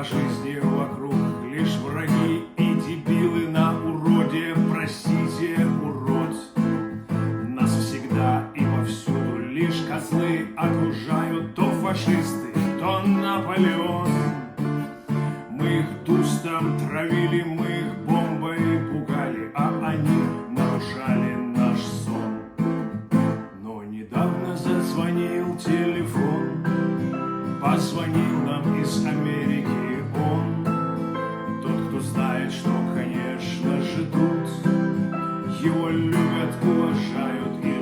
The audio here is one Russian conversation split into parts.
жизни вокруг лишь враги и дебилы на уроде. Простите, урод, нас всегда и повсюду лишь козлы окружают. То фашисты, то Наполеон. Мы их дустом травили, мы их бомбой пугали, а они нарушали наш сон. Но недавно зазвонил телефон, позвонил нам из Америки он. Тот, кто знает, что, конечно же, тут его любят, уважают и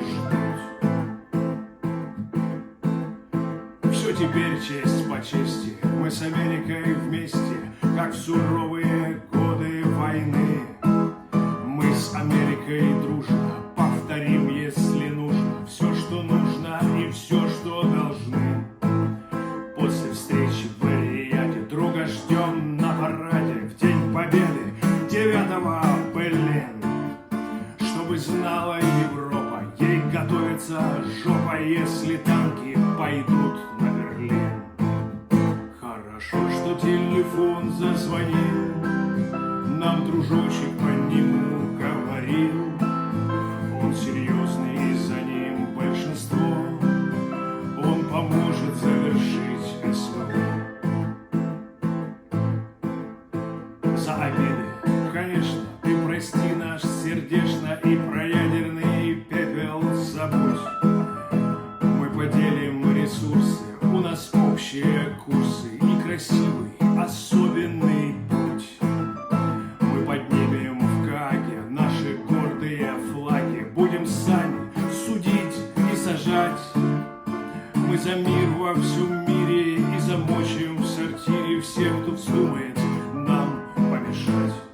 ждут. Все теперь честь по чести, мы с Америкой вместе, как в суровые годы войны. Мы с Америкой дружно повторим, если нужно, все, что нужно и все, что должны. После встречи в Риаде друга ждем на параде в День Победы 9-го Берлин. Чтобы знала Европа, ей готовится жопа, если танки пойдут на Берлин. Хорошо, что телефон зазвонил, нам дружочек по нему говорил. Он серьезный и за ним большинство, он поможет завершить СВО. За обиды, конечно, ты прости наш сердечно, и про ядерный пепел забудь. Мы поделим ресурсы, у нас общие курсы и красивый особенный путь. Мы поднимем в Гааге наши гордые флаги, будем сами судить и сажать. Мы за мир во всем мире и замочим в сортире всех, кто вздумает нам помешать.